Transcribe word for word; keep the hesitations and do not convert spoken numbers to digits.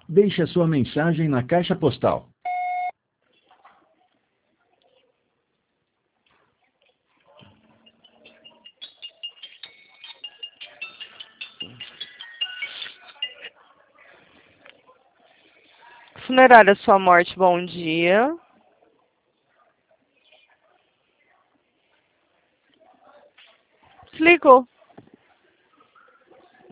Deixe a sua mensagem na caixa postal. Funerária Sua Morte, bom dia. Desligou.